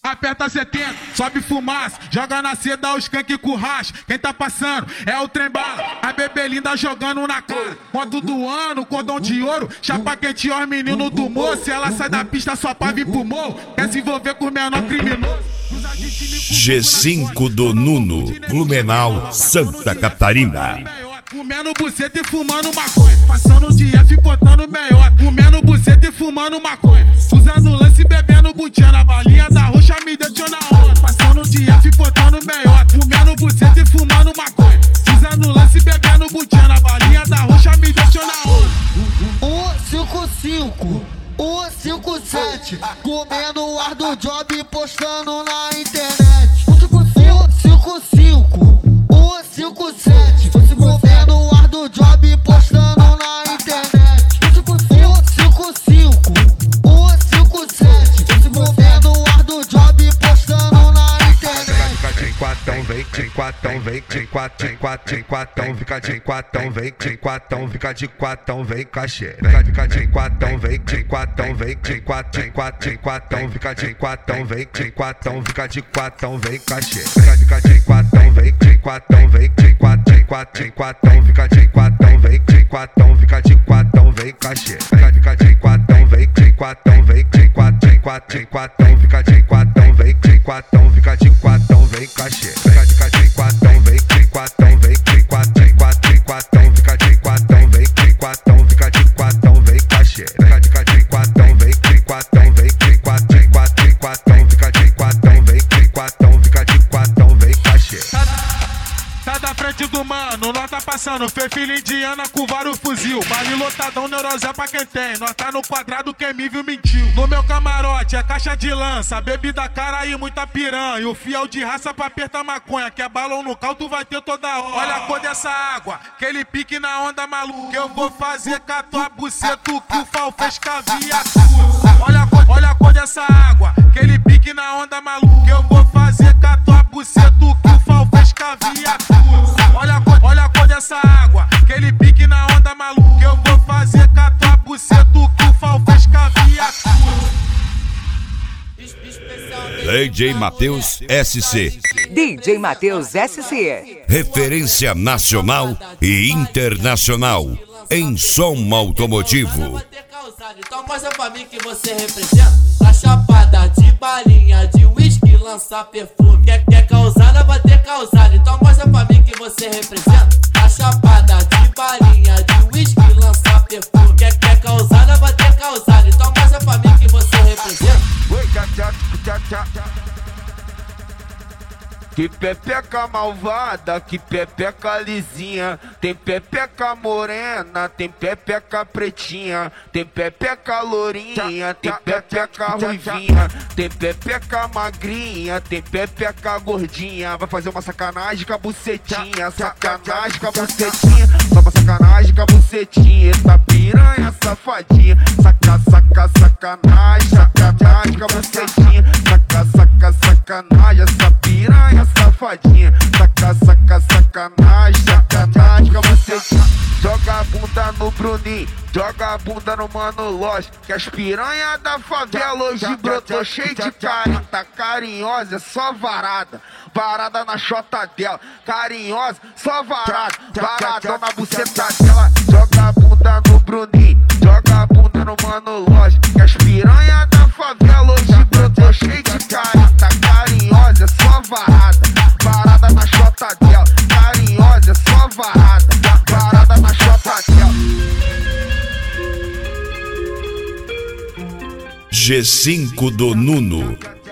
Aperta 70, sobe fumaça, joga na seda o skunk com racha. Quem tá passando é o trem bala, a bebê linda jogando na cara. Moto do ano, cordão de ouro, chapa quente ó, menino do moço. Ela sai da pista só pra vir pro morro, quer se envolver com o menor criminoso. G5 do Nuno, Blumenau, Santa Catarina. Comendo buceta e fumando maconha, passando o dia ficotando meiota. Comendo buceta e fumando maconha, usando lance e bebendo butinha. Na balinha da roxa me deixou na onda, passando o dia ficotando meiota. Comendo buceta e fumando maconha, usando lance e bebendo butinha. Na balinha da roxa me deixou na onda. 155, 157, comendo o ar do job e postando na internet. 155, 157, comendo o ar do job e postando na internet. 155, 157, comendo o ar do job e postando na internet. Fica de quatão, vem de quatão, vem de quatão, fica de quatão, vem de quatão, fica de quatão, vem cachê. Fica de quatão, vem de quatão, vem de quatão, fica de quatão, vem de quatão, fica de quatão, vem cachê. Fica de quatão, vem de quatão, vem de quatão, fica de quatão, vem de quatão, fica de quatão, vem cachê. Fica de quatão, vem de quatão, vem de quatão, fica de quatão, vem de quatão, fica de quatão, vem cachê. Fica de quatão, vem de quatão, vem de quatão, fica de quatão, vem de quatão, fica de quatão, vem cachê. Fica de quatão, vem de quatão, vem de quatão, fica de quatão, vem de quatão, fica de quatão, vem cachê. Tá da frente do mano, nós tá passando, fez filha indiana com vários fuzil. Baile lotadão, neurosé pra quem tem, nós tá no quadrado, quem me viu mentiu. No meu camarote é caixa de lança, bebida cara e muita piranha. E o fiel de raça pra apertar maconha, que é balão no cal, tu vai ter toda hora. Olha a cor dessa água, aquele pique na onda maluca. Eu vou fazer com a tua buceta o que o Fal fez com a viatura. Olha a cor dessa água, aquele pique na onda maluca. Eu vou fazer com a tua buceta o que o Fal fez com a viatura. Olha a cor dessa água, aquele pique na onda maluca. Eu vou fazer com a tua buceta o que o Fal fez com a viatura. DJ Matheus SC. DJ Matheus SC. Referência nacional e internacional em som automotivo. Então mostra pra mim que você representa. Pra chapada de balinha, de uísque, lançar perfume. Quer causada, vai ter causada. Então mostra pra mim que você representa. Pra chapada de balinha, de uísque, lançar perfume. Quer causada, vai ter causada. Então mostra pra mim que você representa. Que pepeca malvada, que pepeca lisinha. Tem pepeca morena, tem pepeca pretinha. Tem pepeca lourinha, tem pepeca ruivinha. Tem pepeca magrinha, tem pepeca gordinha. Vai fazer uma sacanagem com a bucetinha, sacanagem com a bucetinha. Só pra sacanagem com a bucetinha, essa piranha safadinha. Sacanagem, sacanagem com a bucetinha. Sacanagem, essa piranha safadinha. Sacanagem, sacanagem com a bucetinha. Joga a bunda no Bruninho, joga a bunda no Mano Loja. Que as piranha da favela hoje brotou cheio de carinho. Tá carinhosa, é só varada. Varada na chota dela. Carinhosa, só varada. Varadão na buceta dela. Joga a bunda no Bruninho, joga a bunda no Mano Loja. Que as piranha da favela hoje brotou cheio de carinho. Tá carinhosa, é só varada. Varada na chota dela. Carinhosa, é só varada. Varada na chota dela. G5 do Nuno,